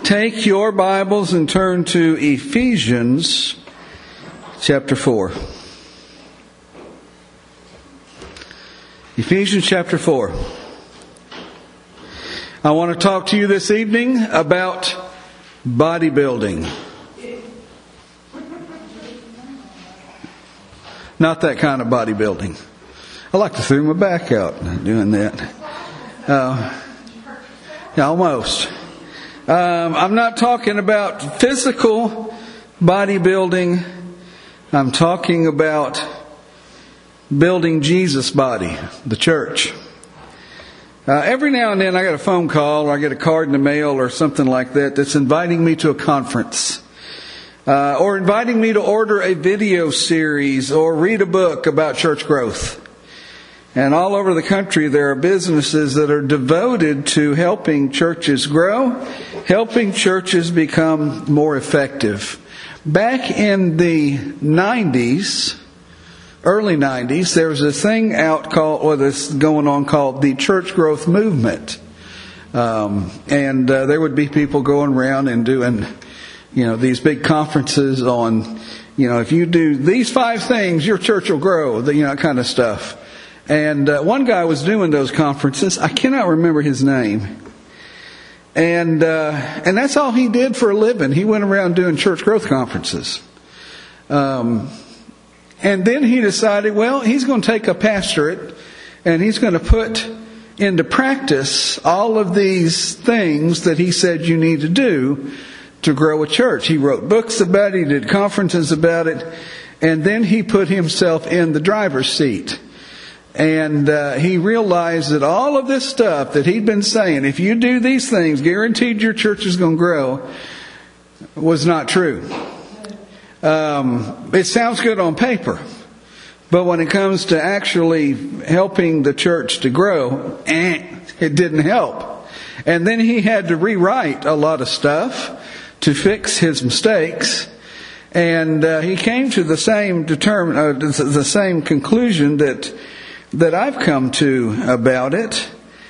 Take your Bibles and turn to Ephesians chapter 4. Ephesians chapter 4. I want to talk to you this evening about bodybuilding. Not that kind of bodybuilding. I like to throw my back out doing that. Almost. I'm not talking about physical bodybuilding. I'm talking about building Jesus' body, the church. Every now and then I get a phone call or I get a card in the mail or something like that that's inviting me to a conference. Or inviting me to order a video series or read a book about church growth. And all over the country there are businesses that are devoted to helping churches grow, helping churches become more effective. Back in the 90s, early 90s, there was a thing out called, or this going on called the Church Growth Movement. And there would be people going around and doing, these big conferences on, if you do these 5 things, your church will grow, that kind of stuff. And one guy was doing those conferences. I cannot remember his name. And that's all he did for a living. He went around doing church growth conferences. And then he decided, he's going to take a pastorate and he's going to put into practice all of these things that he said you need to do to grow a church. He wrote books about it. He did conferences about it. And then he put himself in the driver's seat. And he realized that all of this stuff that he'd been saying, if you do these things, guaranteed your church is going to grow, was not true. It sounds good on paper, but when it comes to actually helping the church to grow, it didn't help. And then he had to rewrite a lot of stuff to fix his mistakes. And he came to the same conclusion that I've come to about it.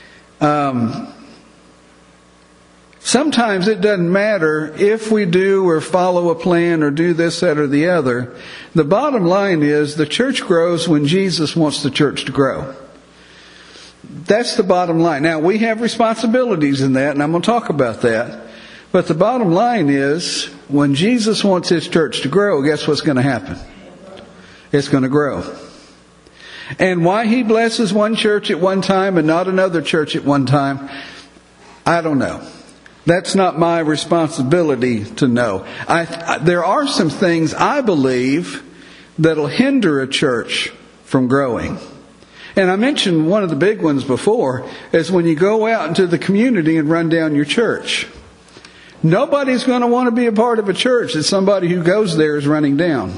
Sometimes it doesn't matter if we do or follow a plan or do this, that, or the other. The bottom line is the church grows when Jesus wants the church to grow. That's the bottom line. Now, we have responsibilities in that, and I'm going to talk about that. But the bottom line is when Jesus wants His church to grow, guess what's going to happen? It's going to grow. And why He blesses one church at one time and not another church at one time, I don't know. That's not my responsibility to know. There are some things I believe that'll hinder a church from growing. And I mentioned one of the big ones before is when you go out into the community and run down your church. Nobody's going to want to be a part of a church that somebody who goes there is running down.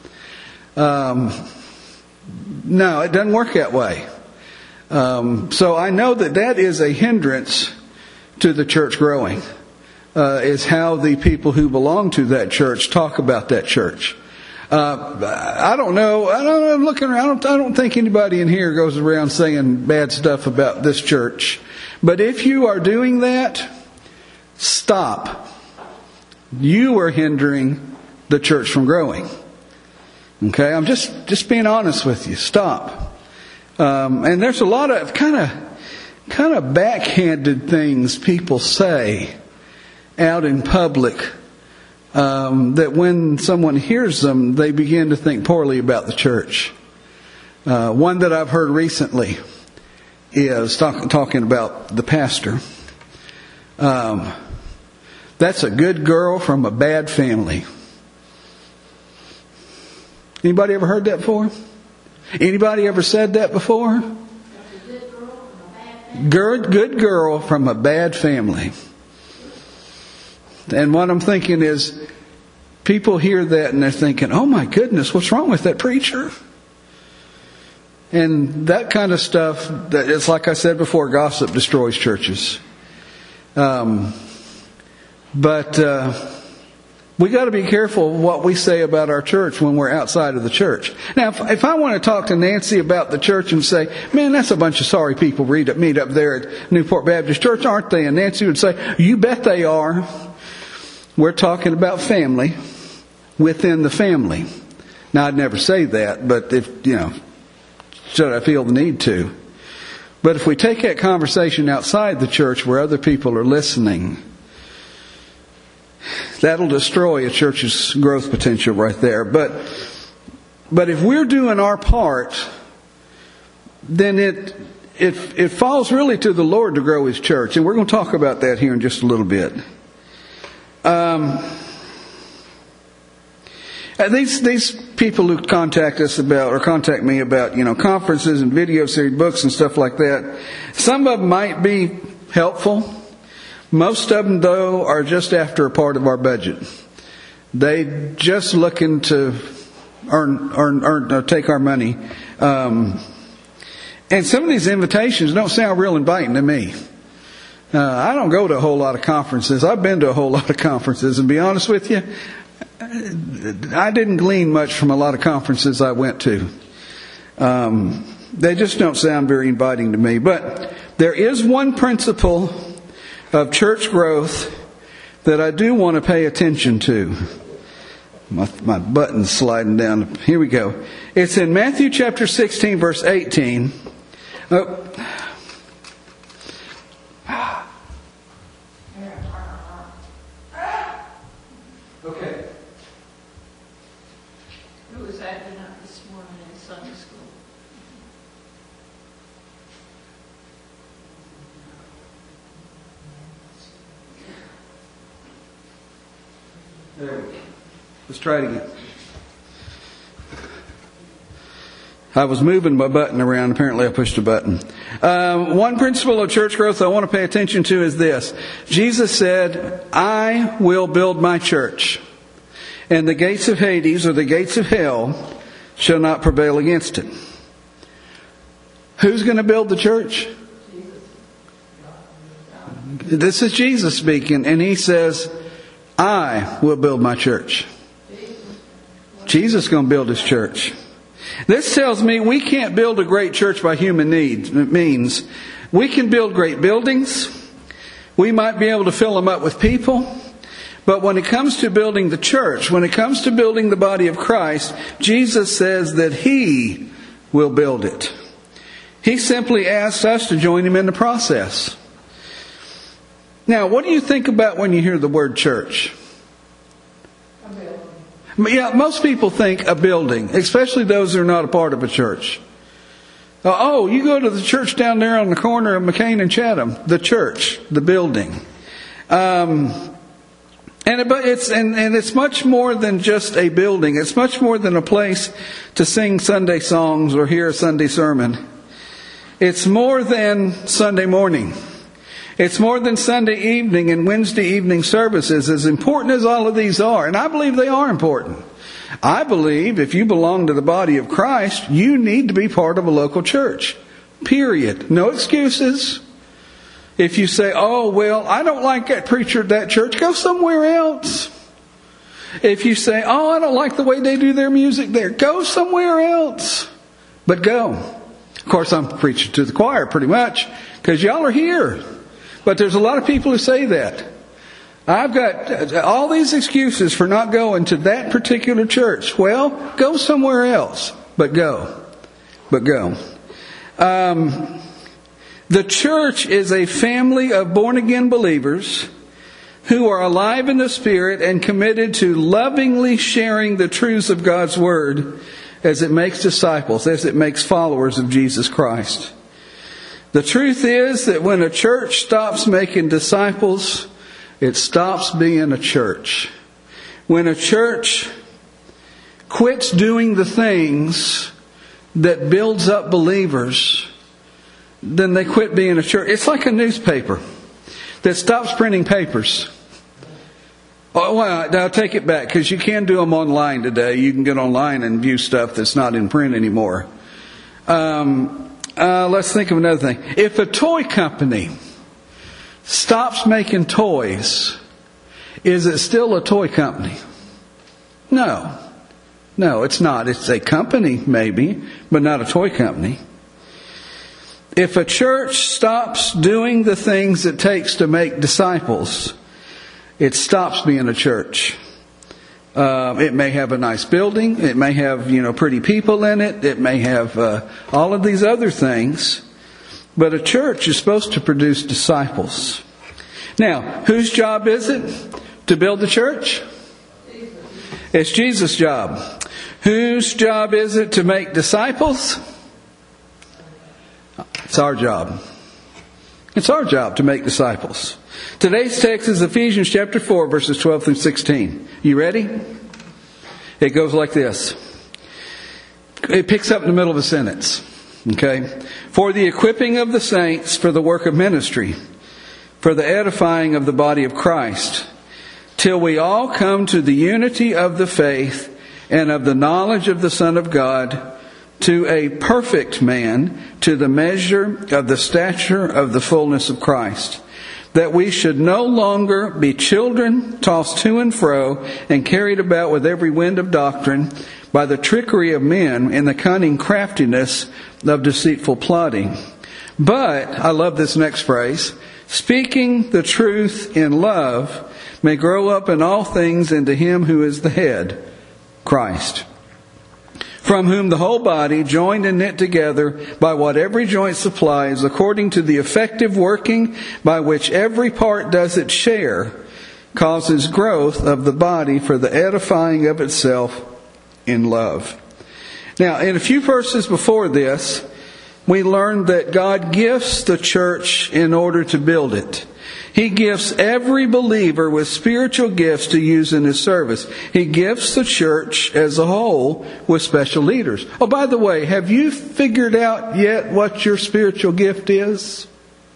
No, it doesn't work that way. So I know that is a hindrance to the church growing, is how the people who belong to that church talk about that church. I don't know. I'm looking around. I don't think anybody in here goes around saying bad stuff about this church. But if you are doing that, stop. You are hindering the church from growing. Okay, I'm just being honest with you. Stop. And there's a lot of kind of backhanded things people say out in public that when someone hears them, they begin to think poorly about the church. One that I've heard recently is talking about the pastor. That's a good girl from a bad family. Anybody ever heard that before? Anybody ever said that before? Good girl from a bad family. And what I'm thinking is, people hear that and they're thinking, oh my goodness, what's wrong with that preacher? And that kind of stuff, it's like I said before, gossip destroys churches. But we got to be careful what we say about our church when we're outside of the church. Now, if I want to talk to Nancy about the church and say, man, that's a bunch of sorry people meet up there at Newport Baptist Church, aren't they? And Nancy would say, you bet they are. we're talking about family within the family. Now, I'd never say that, but if, should I feel the need to. But if we take that conversation outside the church where other people are listening, that'll destroy a church's growth potential right there. But if we're doing our part, then it falls really to the Lord to grow His church. And we're going to talk about that here in just a little bit. These people who contact me about, conferences and video series, books and stuff like that, some of them might be helpful. Most of them, though, are just after a part of our budget. They just looking to earn take our money. And some of these invitations don't sound real inviting to me. I don't go to a whole lot of conferences. I've been to a whole lot of conferences, and to be honest with you, I didn't glean much from a lot of conferences I went to. They just don't sound very inviting to me. But there is one principle of church growth that I do want to pay attention to. My button's sliding down. Here we go. It's in Matthew chapter 16, verse 18. Okay. Who was acting up this morning in Sunday school? There we go. Let's try it again. I was moving my button around. Apparently I pushed a button. One principle of church growth I want to pay attention to is this. Jesus said, I will build my church, and the gates of Hades, or the gates of hell, shall not prevail against it. Who's going to build the church? This is Jesus speaking, and He says, I will build my church. Jesus is going to build His church. This tells me we can't build a great church by human needs. It means we can build great buildings. We might be able to fill them up with people. But when it comes to building the church, when it comes to building the body of Christ, Jesus says that He will build it. He simply asks us to join Him in the process. Now, what do you think about when you hear the word church? Yeah, most people think a building, especially those who are not a part of a church. Oh, you go to the church down there on the corner of McCain and Chatham. The church, the building. It's much more than just a building. It's much more than a place to sing Sunday songs or hear a Sunday sermon. It's more than Sunday morning. It's more than Sunday evening and Wednesday evening services, as important as all of these are. And I believe they are important. I believe if you belong to the body of Christ, you need to be part of a local church. Period. No excuses. If you say, oh, well, I don't like that preacher at that church, go somewhere else. If you say, oh, I don't like the way they do their music there, go somewhere else. But go. Of course, I'm preaching to the choir pretty much, because y'all are here. But there's a lot of people who say that. I've got all these excuses for not going to that particular church. Well, go somewhere else. But go. But go. The church is a family of born-again believers who are alive in the Spirit and committed to lovingly sharing the truths of God's Word as it makes disciples, as it makes followers of Jesus Christ. The truth is that when a church stops making disciples, it stops being a church. When a church quits doing the things that builds up believers, then they quit being a church. It's like a newspaper that stops printing papers. Oh, well, I'll take it back, because you can do them online today. You can get online and view stuff that's not in print anymore. Let's think of another thing. If a toy company stops making toys, is it still a toy company? No. No, it's not. It's a company, maybe, but not a toy company. If a church stops doing the things it takes to make disciples, it stops being a church. It may have a nice building. It may have, pretty people in it. It may have all of these other things. But a church is supposed to produce disciples. Now, whose job is it to build the church? It's Jesus' job. Whose job is it to make disciples? It's our job. It's our job to make disciples. Today's text is Ephesians chapter 4, verses 12 through 16. You ready? It goes like this. It picks up in the middle of a sentence. Okay? For the equipping of the saints for the work of ministry, for the edifying of the body of Christ, till we all come to the unity of the faith and of the knowledge of the Son of God, to a perfect man, to the measure of the stature of the fullness of Christ, that we should no longer be children tossed to and fro and carried about with every wind of doctrine by the trickery of men and the cunning craftiness of deceitful plotting. But, I love this next phrase, speaking the truth in love may grow up in all things into Him who is the head, Christ, from whom the whole body, joined and knit together by what every joint supplies, according to the effective working by which every part does its share, causes growth of the body for the edifying of itself in love. Now, in a few verses before this, we learned that God gifts the church in order to build it. He gifts every believer with spiritual gifts to use in His service. He gifts the church as a whole with special leaders. Oh, by the way, have you figured out yet what your spiritual gift is?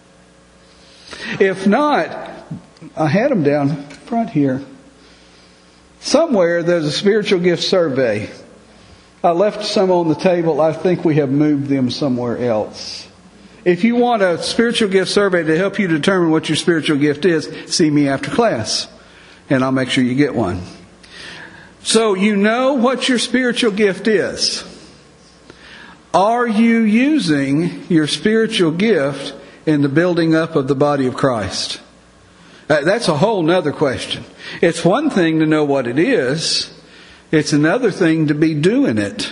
If not, I had them down front here. Somewhere there's a spiritual gift survey. I left some on the table. I think we have moved them somewhere else. If you want a spiritual gift survey to help you determine what your spiritual gift is, see me after class, and I'll make sure you get one. So you know what your spiritual gift is. Are you using your spiritual gift in the building up of the body of Christ? That's a whole nother question. It's one thing to know what it is. It's another thing to be doing it.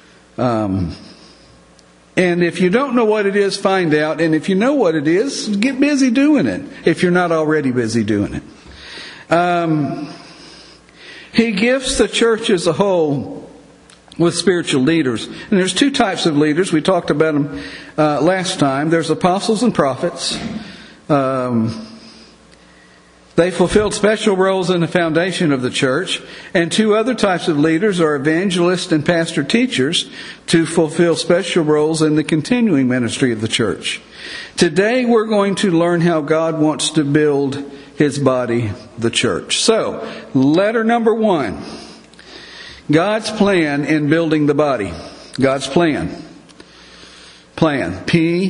And if you don't know what it is, find out. And if you know what it is, get busy doing it, if you're not already busy doing it. He gifts the church as a whole with spiritual leaders. And there's two types of leaders. We talked about them last time. There's apostles and prophets. They fulfilled special roles in the foundation of the church. And two other types of leaders are evangelists and pastor teachers to fulfill special roles in the continuing ministry of the church. Today we're going to learn how God wants to build His body, the church. So, letter number 1. God's plan in building the body. God's plan. Plan.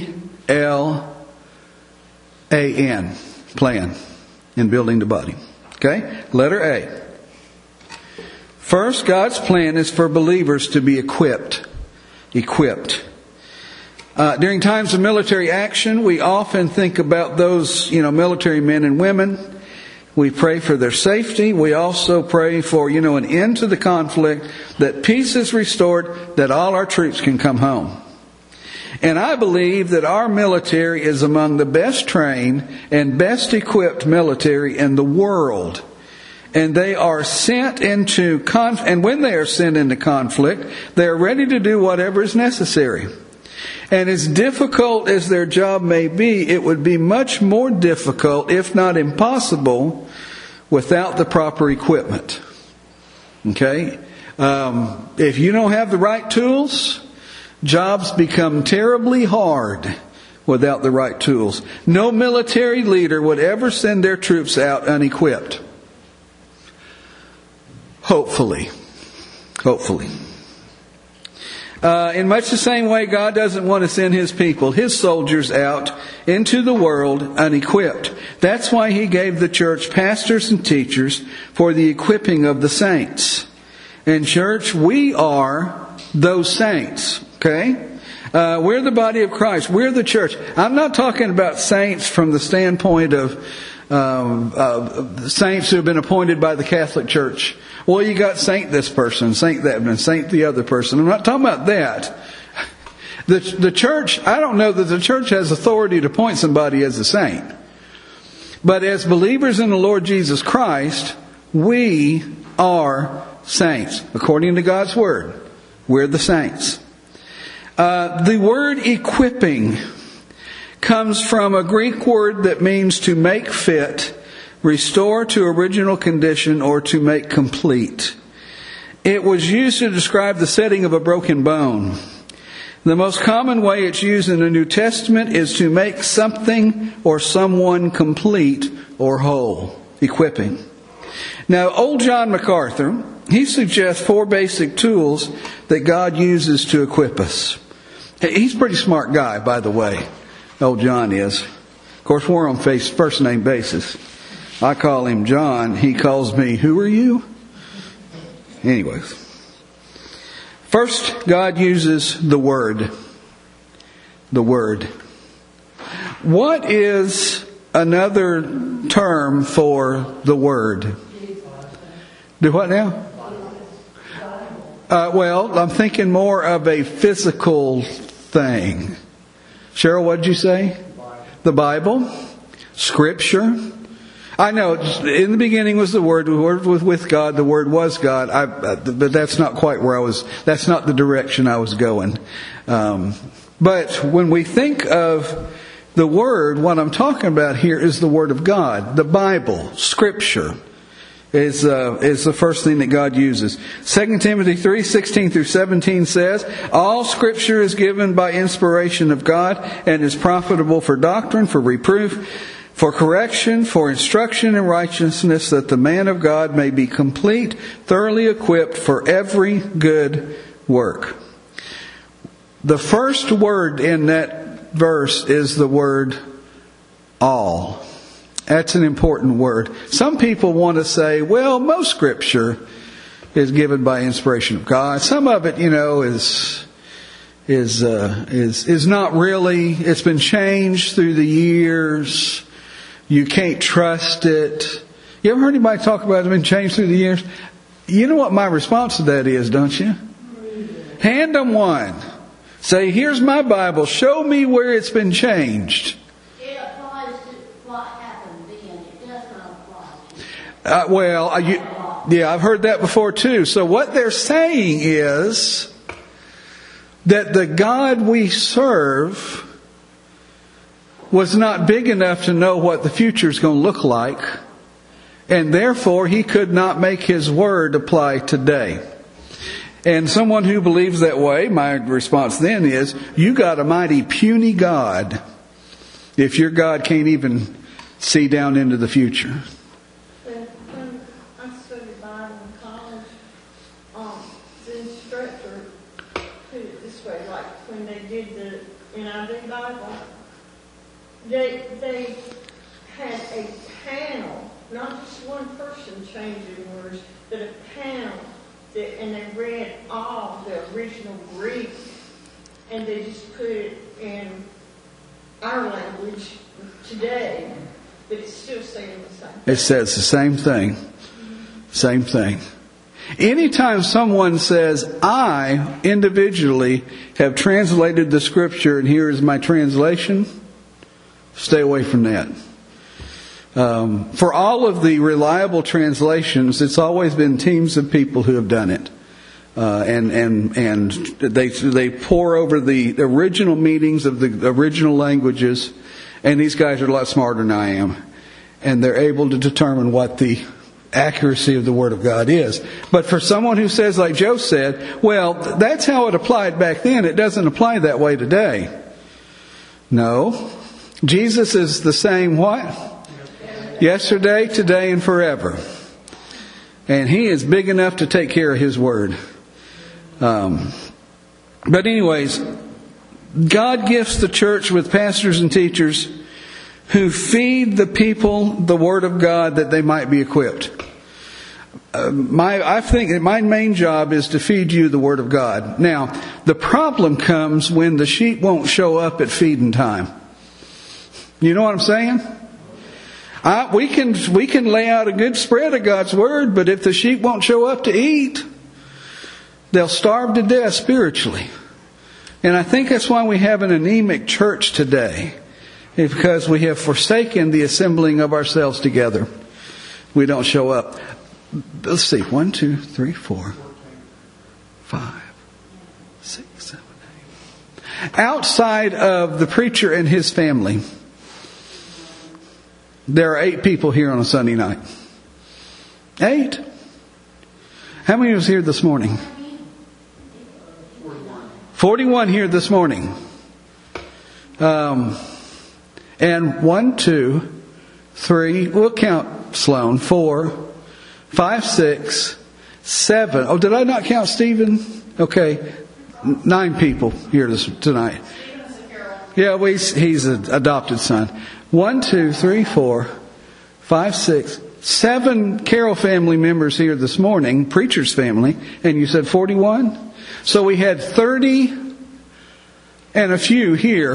P-L-A-N. Plan. In building the body. Okay? Letter A. First, God's plan is for believers to be equipped. Equipped. During times of military action, we often think about those, military men and women. We pray for their safety. We also pray for, an end to the conflict, that peace is restored, that all our troops can come home. And I believe that our military is among the best trained and best equipped military in the world. And they are sent into and when they are sent into conflict, they are ready to do whatever is necessary. And as difficult as their job may be, it would be much more difficult, if not impossible, without the proper equipment. Okay? If you don't have the right tools, jobs become terribly hard without the right tools. No military leader would ever send their troops out unequipped. Hopefully. In much the same way, God doesn't want to send His people, His soldiers, out into the world unequipped. That's why He gave the church pastors and teachers for the equipping of the saints. And church, we are those saints. Okay? We're the body of Christ. We're the church. I'm not talking about saints from the standpoint of saints who have been appointed by the Catholic Church. Well, you got saint this person, saint that, and saint the other person. I'm not talking about that. The church, I don't know that the church has authority to appoint somebody as a saint. But as believers in the Lord Jesus Christ, we are saints. According to God's Word, we're the saints. The word equipping comes from a Greek word that means to make fit, restore to original condition, or to make complete. It was used to describe the setting of a broken bone. The most common way it's used in the New Testament is to make something or someone complete or whole. Equipping. Now, old John MacArthur, he suggests 4 basic tools that God uses to equip us. He's a pretty smart guy, by the way. Old John is. Of course, we're on first name basis. I call him John. He calls me, who are you? Anyways. First, God uses the Word. The Word. What is another term for the Word? Do what now? Well, I'm thinking more of a physical thing. Cheryl, what did you say? The Bible. Scripture. I know, in the beginning was the Word was with God, the Word was God, but that's not quite where that's not the direction I was going. But when we think of the Word, what I'm talking about here is the Word of God, the Bible, Scripture. Is the first thing that God uses. 2 Timothy 3:16 through 17 says, all Scripture is given by inspiration of God and is profitable for doctrine, for reproof, for correction, for instruction in righteousness, that the man of God may be complete, thoroughly equipped for every good work. The first word in that verse is the word all. That's an important word. Some people want to say, well, most Scripture is given by inspiration of God. Some of it, is not really. It's been changed through the years. You can't trust it. You ever heard anybody talk about it's been changed through the years? You know what my response to that is, don't you? Hand them one. Say, here's my Bible. Show me where it's been changed. It applies to what happened then. It does not apply to I've heard that before too. So what they're saying is that the God we serve was not big enough to know what the future is going to look like, and therefore He could not make His Word apply today. And someone who believes that way, my response then is, you got a mighty puny God if your God can't even see down into the future. When I studied Bible in college, the instructor put it this way, like when they did the NIV Bible, they had a panel, not just one person changing words, but a panel. And they read all the original Greek, and they just put it in our language today, but it's still saying the same thing. It says the same thing. Same thing. Anytime someone says, I individually have translated the Scripture and here is my translation, stay away from that. For all of the reliable translations, it's always been teams of people who have done it, and they pore over the original meanings of the original languages, and these guys are a lot smarter than I am, and they're able to determine what the accuracy of the Word of God is. But for someone who says, like Joe said, well, that's how it applied back then, it doesn't apply that way today. No, Jesus is the same what? Yesterday, today, and forever. And He is big enough to take care of His Word. But anyways, God gifts the church with pastors and teachers who feed the people the Word of God that they might be equipped. I think that my main job is to feed you the Word of God. Now, the problem comes when the sheep won't show up at feeding time. You know what I'm saying? We can lay out a good spread of God's Word, but if the sheep won't show up to eat, they'll starve to death spiritually. And I think that's why we have an anemic church today. It's because we have forsaken the assembling of ourselves together. We don't show up. Let's see. 1, 2, 3, 4, 5, 6, 7, 8. Outside of the preacher and his family, there are 8 people here on a Sunday night. 8. How many was here this morning? 41 here this morning. And 1, 2, 3, we'll count Sloan, 4, 5, 6, 7. Oh, did I not count Stephen? Okay. 9 people here tonight. Yeah, he's an adopted son. 1, 2, 3, 4, 5, 6, 7 Carroll family members here this morning, preacher's family, and you said 41? So we had 30 and a few here.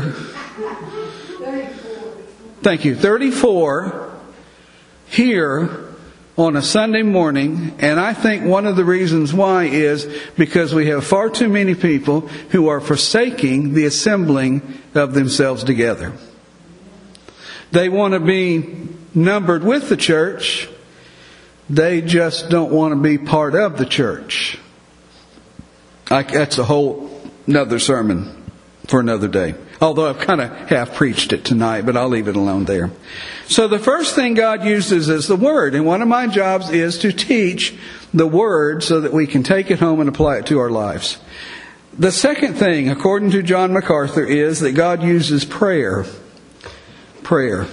34. Thank you. 34 here on a Sunday morning, and I think one of the reasons why is because we have far too many people who are forsaking the assembling of themselves together. They want to be numbered with the church. They just don't want to be part of the church. That's a whole another sermon for another day. Although I've kind of half preached it tonight, but I'll leave it alone there. So the first thing God uses is the Word. And one of my jobs is to teach the Word so that we can take it home and apply it to our lives. The second thing, according to John MacArthur, is that God uses prayer. Prayer.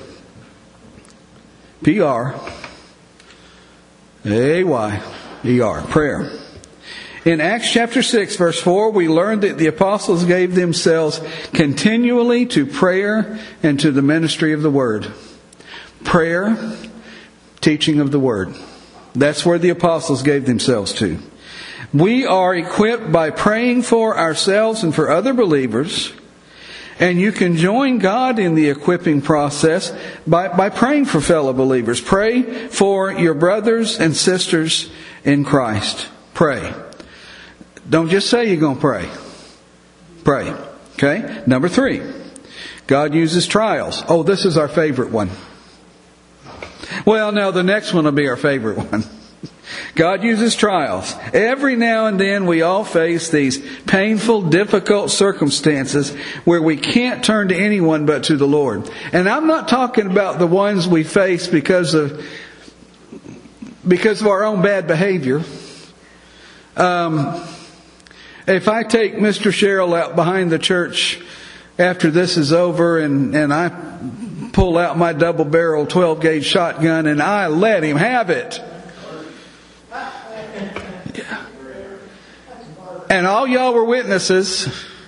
P-R-A-Y-E-R. Prayer. In Acts chapter 6, verse 4, we learned that the apostles gave themselves continually to prayer and to the ministry of the Word. Prayer, teaching of the Word. That's where the apostles gave themselves to. We are equipped by praying for ourselves and for other believers. And you can join God in the equipping process by praying for fellow believers. Pray for your brothers and sisters in Christ. Pray. Don't just say you're going to pray. Pray. Okay? Number 3. God uses trials. Oh, this is our favorite one. Well, no, the next one will be our favorite one. God uses trials. Every now and then we all face these painful, difficult circumstances where we can't turn to anyone but to the Lord. And I'm not talking about the ones we face because of our own bad behavior. If I take Mr. Sherrill out behind the church after this is over and I pull out my double-barrel 12-gauge shotgun and I let him have it. Yeah. And all y'all were witnesses.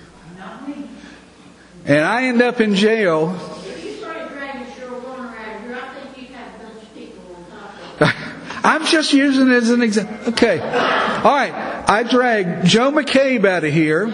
And I end up in jail. If you started dragging Cheryl Warner out of here, I think you'd have a bunch of people on top of you. I'm just using it as an example. Okay. All right. I dragged Joe McCabe out of here.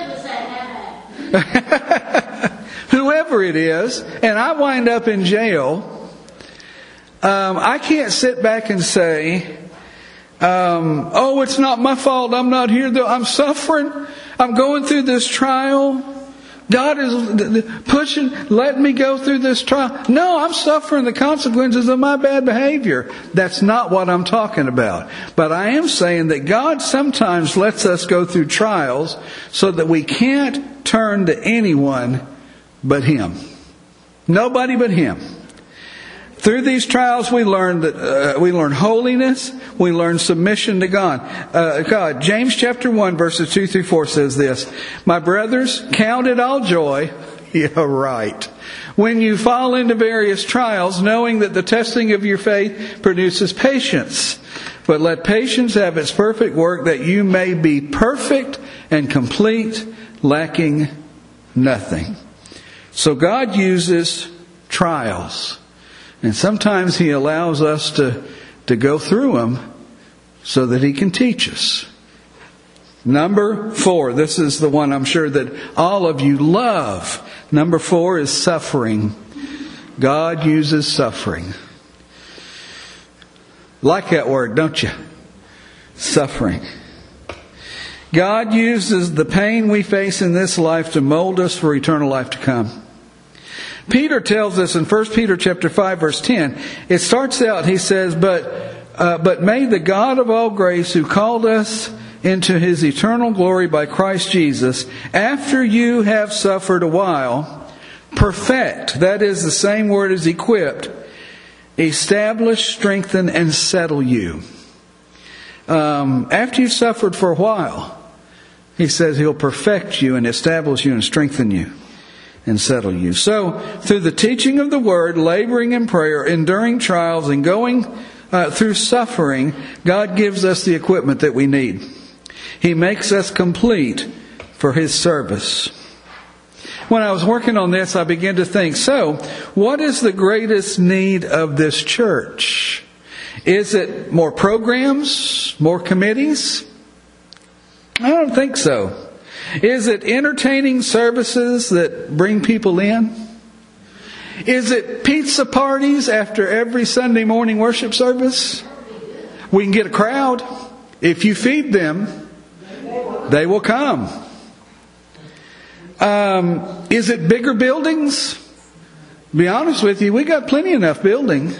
Whoever it is. And I wind up in jail. I can't sit back and say, oh, it's not my fault. I'm not here. I'm suffering. I'm going through this trial. God is pushing, letting me go through this trial. No, I'm suffering the consequences of my bad behavior. That's not what I'm talking about. But I am saying that God sometimes lets us go through trials so that we can't turn to anyone but Him. Nobody but Him. Through these trials, we learn holiness. We learn submission to God. James chapter 1, verses 2 through 4 says this: My brothers, count it all joy. Yeah, right. When you fall into various trials, knowing that the testing of your faith produces patience. But let patience have its perfect work, that you may be perfect and complete, lacking nothing. So God uses trials. And sometimes He allows us to go through them so that He can teach us. Number 4. This is the one I'm sure that all of you love. Number 4 is suffering. God uses suffering. Like that word, don't you? Suffering. God uses the pain we face in this life to mold us for eternal life to come. Peter tells us in 1 Peter chapter 5, verse 10, it starts out, he says, But may the God of all grace, who called us into His eternal glory by Christ Jesus, after you have suffered a while, perfect, that is the same word as equipped, establish, strengthen, and settle you. After you've suffered for a while, he says He'll perfect you and establish you and strengthen you and settle you. So, through the teaching of the Word, laboring in prayer, enduring trials, and going through suffering, God gives us the equipment that we need. He makes us complete for His service. When I was working on this, I began to think, so, what is the greatest need of this church? Is it more programs? More committees? I don't think so. Is it entertaining services that bring people in? Is it pizza parties after every Sunday morning worship service? We can get a crowd. If you feed them, they will come. Is it bigger buildings? To be honest with you, we got plenty enough building.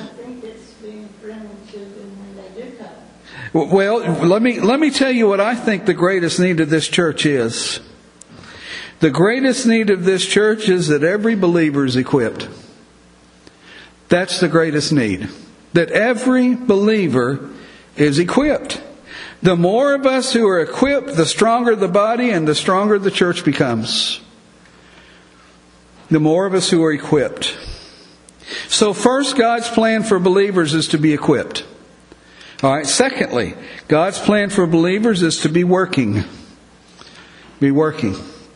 Well, let me tell you what I think the greatest need of this church is. The greatest need of this church is that every believer is equipped. That's the greatest need. That every believer is equipped. The more of us who are equipped, the stronger the body and the stronger the church becomes. The more of us who are equipped. So first, God's plan for believers is to be equipped. All right. Secondly, God's plan for believers is to be working. Be working.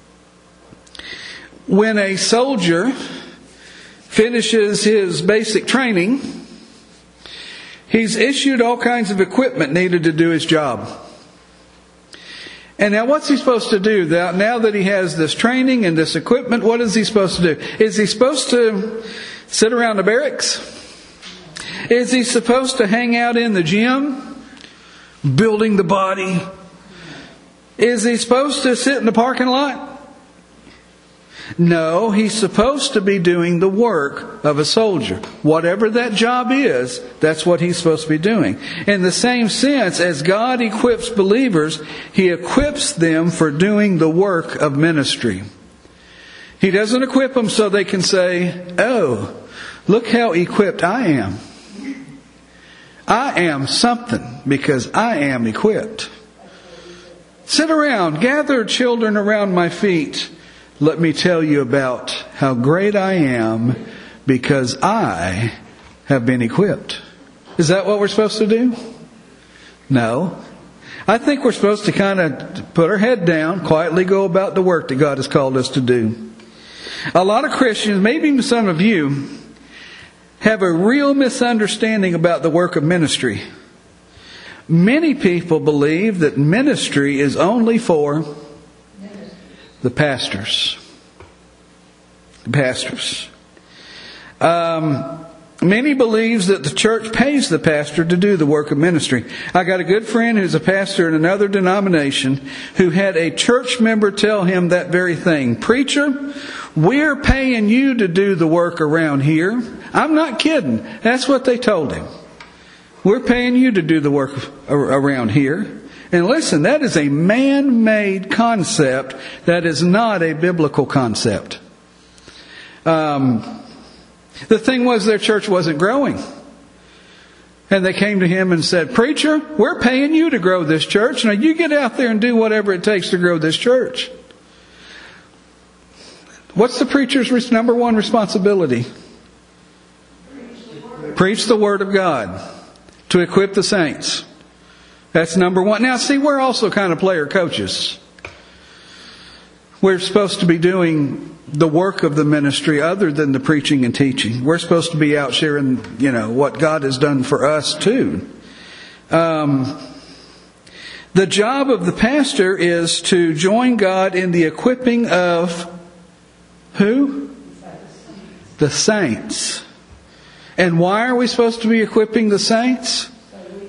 When a soldier finishes his basic training, he's issued all kinds of equipment needed to do his job. And now what's he supposed to do? Now that he has this training and this equipment, what is he supposed to do? Is he supposed to sit around the barracks? Is he supposed to hang out in the gym, building the body? Is he supposed to sit in the parking lot? No, he's supposed to be doing the work of a soldier. Whatever that job is, that's what he's supposed to be doing. In the same sense, as God equips believers, He equips them for doing the work of ministry. He doesn't equip them so they can say, oh, look how equipped I am. I am something because I am equipped. Sit around, gather children around my feet. Let me tell you about how great I am because I have been equipped. Is that what we're supposed to do? No. I think we're supposed to kind of put our head down, quietly go about the work that God has called us to do. A lot of Christians, maybe some of you, have a real misunderstanding about the work of ministry. Many people believe that ministry is only for the pastors. The pastors. Many believes that the church pays the pastor to do the work of ministry. I got a good friend who's a pastor in another denomination who had a church member tell him that very thing. Preacher, we're paying you to do the work around here. I'm not kidding. That's what they told him. We're paying you to do the work around here. And listen, that is a man-made concept. That is not a biblical concept. The thing was, their church wasn't growing. And they came to him and said, Preacher, we're paying you to grow this church. Now you get out there and do whatever it takes to grow this church. What's the preacher's number one responsibility? Preach the Word of God to equip the saints. That's number one. Now see, we're also kind of player coaches. We're supposed to be doing the work of the ministry other than the preaching and teaching. We're supposed to be out sharing, what God has done for us too. The job of the pastor is to join God in the equipping of who? The saints. And why are we supposed to be equipping the saints?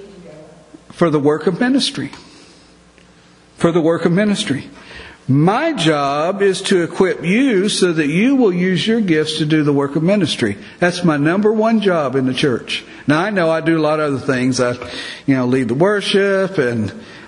for the work of ministry. For the work of ministry. My job is to equip you so that you will use your gifts to do the work of ministry. That's my number one job in the church. Now I know I do a lot of other things. I, lead the worship and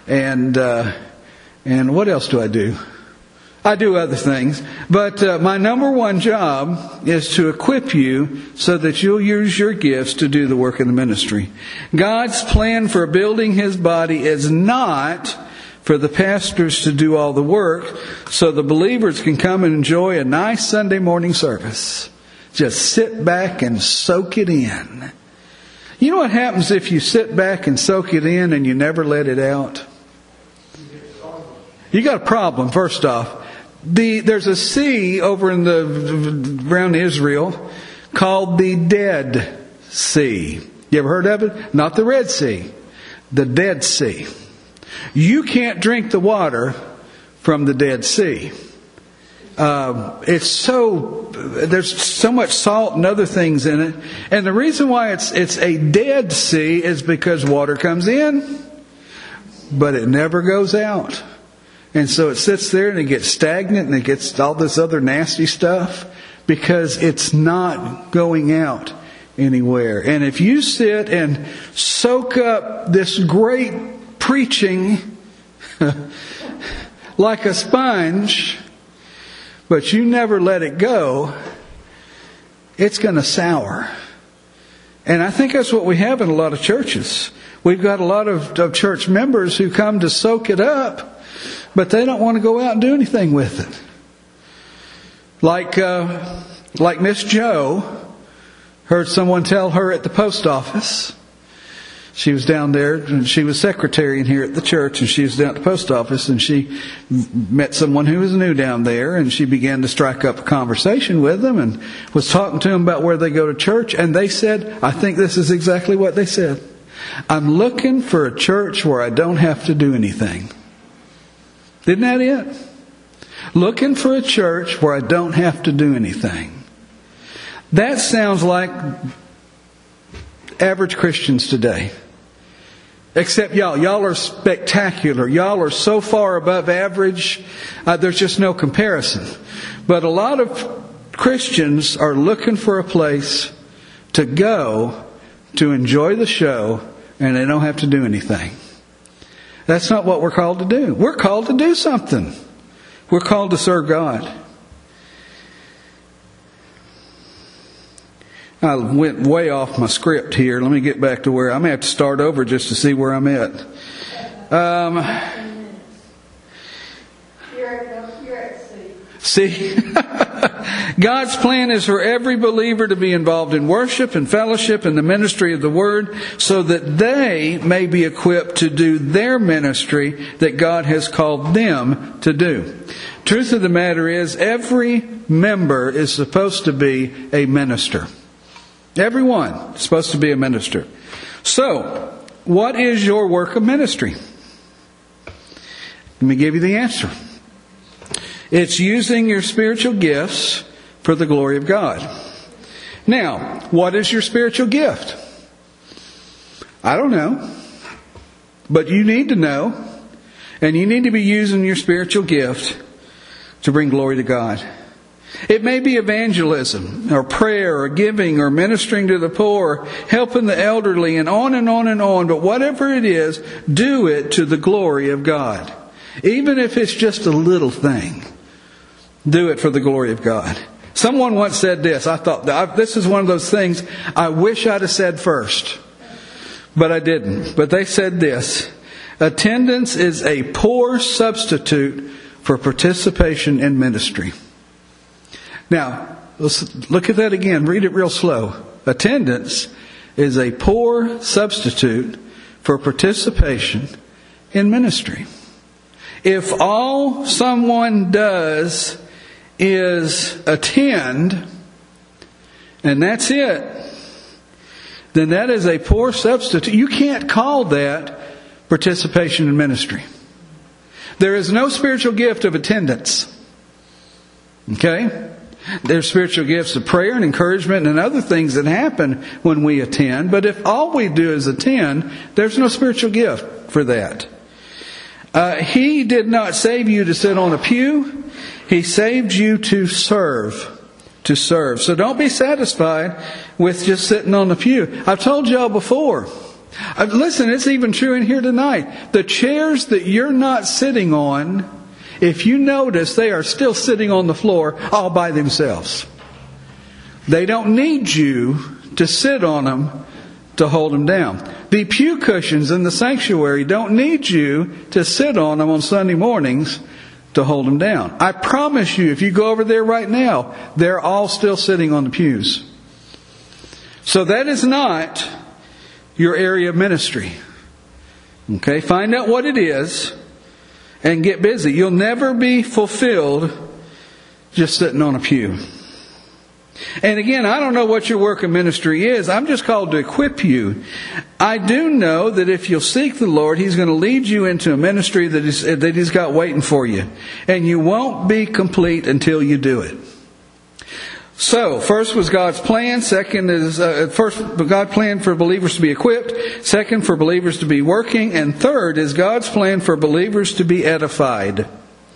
what else do I do? I do other things. But my number one job is to equip you so that you'll use your gifts to do the work of the ministry. God's plan for building His body is not for the pastors to do all the work so the believers can come and enjoy a nice Sunday morning service. Just sit back and soak it in. You know what happens if you sit back and soak it in and you never let it out? You got a problem, first off. There's a sea over around Israel called the Dead Sea. You ever heard of it? Not the Red Sea. The Dead Sea. You can't drink the water from the Dead Sea. There's so much salt and other things in it. And the reason why it's a dead sea is because water comes in, but it never goes out. And so it sits there and it gets stagnant and it gets all this other nasty stuff because it's not going out anywhere. And if you sit and soak up this great preaching like a sponge, but you never let it go, it's going to sour. And I think that's what we have in a lot of churches. We've got a lot of church members who come to soak it up, but they don't want to go out and do anything with it. Like Miss Joe, heard someone tell her at the post office. She was down there, and she was secretary in here at the church, and she was down at the post office, and she met someone who was new down there, and she began to strike up a conversation with them, and was talking to them about where they go to church, and they said, I think this is exactly what they said, I'm looking for a church where I don't have to do anything. Isn't that it? Looking for a church where I don't have to do anything. That sounds like average Christians today. Except y'all are spectacular. Y'all are so far above average, there's just no comparison. But a lot of Christians are looking for a place to go to enjoy the show, and they don't have to do anything. That's not what we're called to do. We're called to do something. We're called to serve God. I went way off my script here. Let me get back to where I may have to start over just to see where I'm at. You're at sea. See? God's plan is for every believer to be involved in worship and fellowship and the ministry of the Word so that they may be equipped to do their ministry that God has called them to do. Truth of the matter is, every member is supposed to be a minister. Everyone is supposed to be a minister. So, what is your work of ministry? Let me give you the answer. It's using your spiritual gifts for the glory of God. Now, what is your spiritual gift? I don't know. But you need to know. And you need to be using your spiritual gift to bring glory to God. It may be evangelism, or prayer, or giving, or ministering to the poor, helping the elderly, and on and on and on. But whatever it is, do it to the glory of God. Even if it's just a little thing, do it for the glory of God. Someone once said this. I thought, this is one of those things I wish I'd have said first. But I didn't. But they said this. Attendance is a poor substitute for participation in ministry. Now, let's look at that again. Read it real slow. Attendance is a poor substitute for participation in ministry. If all someone does is attend, and that's it, then that is a poor substitute. You can't call that participation in ministry. There is no spiritual gift of attendance. Okay? There's spiritual gifts of prayer and encouragement and other things that happen when we attend. But if all we do is attend, there's no spiritual gift. for that. He did not save you to sit on a pew. He saved you to serve. To serve. So don't be satisfied with just sitting on the pew. I've told y'all before. Listen, it's even true in here tonight. The chairs that you're not sitting on, if you notice, they are still sitting on the floor all by themselves. They don't need you to sit on them to hold them down. The pew cushions in the sanctuary don't need you to sit on them on Sunday mornings to hold them down. I promise you, if you go over there right now, they're all still sitting on the pews. So that is not your area of ministry. Okay, find out what it is and get busy. You'll never be fulfilled just sitting on a pew. And again, I don't know what your work of ministry is. I'm just called to equip you. I do know that if you'll seek the Lord, He's going to lead you into a ministry that He's got waiting for you. And you won't be complete until you do it. So, first was God's plan. Second is, first, God planned for believers to be equipped. Second, for believers to be working. And third is God's plan for believers to be edified.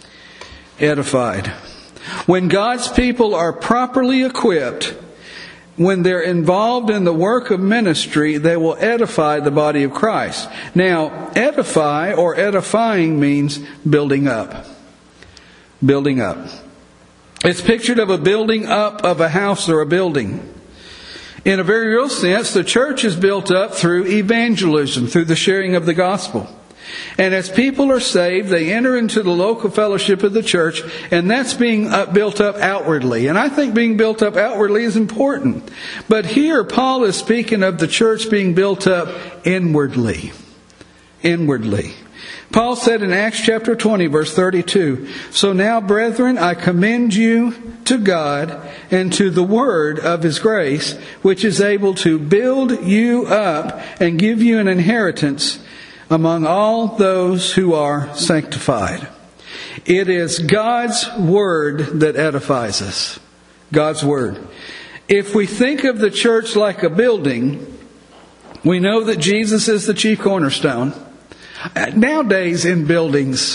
Edified. When God's people are properly equipped, when they're involved in the work of ministry, they will edify the body of Christ. Now, edify or edifying means building up. Building up. It's pictured of a building up of a house or a building. In a very real sense, the church is built up through evangelism, through the sharing of the gospel. And as people are saved, they enter into the local fellowship of the church, and that's being built up outwardly. And I think being built up outwardly is important. But here, Paul is speaking of the church being built up inwardly. Inwardly. Paul said in Acts chapter 20, verse 32, "So now, brethren, I commend you to God and to the word of His grace, which is able to build you up and give you an inheritance among all those who are sanctified." It is God's Word that edifies us. God's Word. If we think of the church like a building, we know that Jesus is the chief cornerstone. Nowadays in buildings,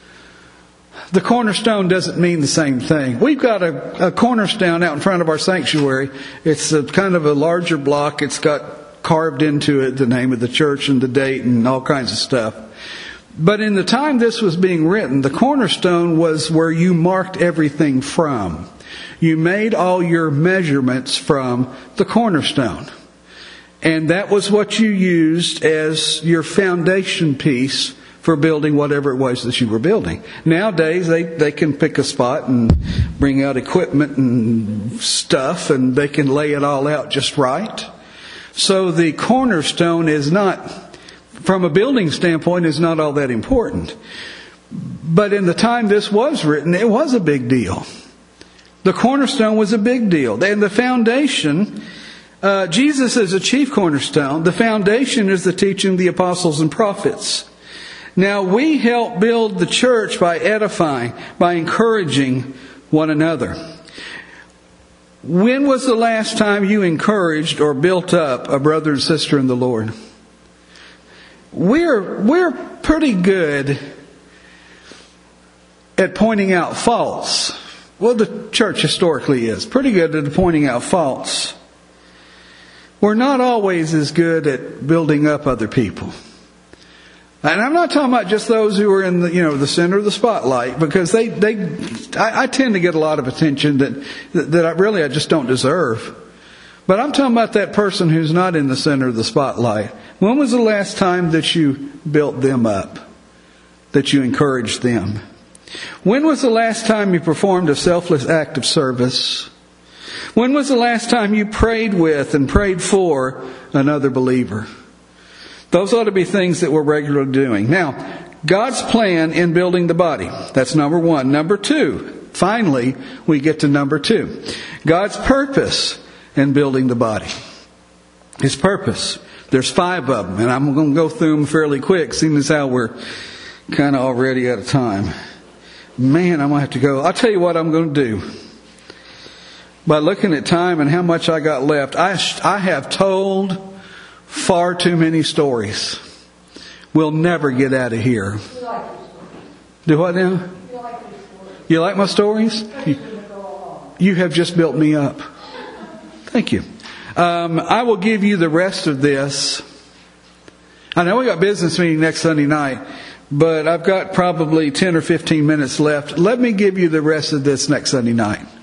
the cornerstone doesn't mean the same thing. We've got a cornerstone out in front of our sanctuary. It's a kind of a larger block. It's got carved into it the name of the church and the date and all kinds of stuff. But in the time this was being written, the cornerstone was where you marked everything from. You made all your measurements from the cornerstone. And that was what you used as your foundation piece for building whatever it was that you were building. Nowadays, they can pick a spot and bring out equipment and stuff, and they can lay it all out just right. So the cornerstone is not, from a building standpoint, is not all that important. But in the time this was written, it was a big deal. The cornerstone was a big deal. And the foundation, Jesus is a chief cornerstone. The foundation is the teaching of the apostles and prophets. Now we help build the church by edifying, by encouraging one another. When was the last time you encouraged or built up a brother and sister in the Lord? We're pretty good at pointing out faults. Well, the church historically is pretty good at pointing out faults. We're not always as good at building up other people. And I'm not talking about just those who are in the center of the spotlight, because I tend to get a lot of attention that I just don't deserve. But I'm talking about that person who's not in the center of the spotlight. When was the last time that you built them up? That you encouraged them? When was the last time you performed a selfless act of service? When was the last time you prayed with and prayed for another believer? Those ought to be things that we're regularly doing. Now, God's plan in building the body. That's number one. Number two, finally, we get to number two. God's purpose in building the body. His purpose. There's 5 of them, and I'm going to go through them fairly quick, seeing as how we're kind of already out of time. Man, I'm going to have to go. I'll tell you what I'm going to do. By looking at time and how much I got left, I have told far too many stories. We'll never get out of here. Do what now? You like my stories? You have just built me up. Thank you. I will give you the rest of this. I know we got business meeting next Sunday night, but I've got probably 10 or 15 minutes left. Let me give you the rest of this next Sunday night.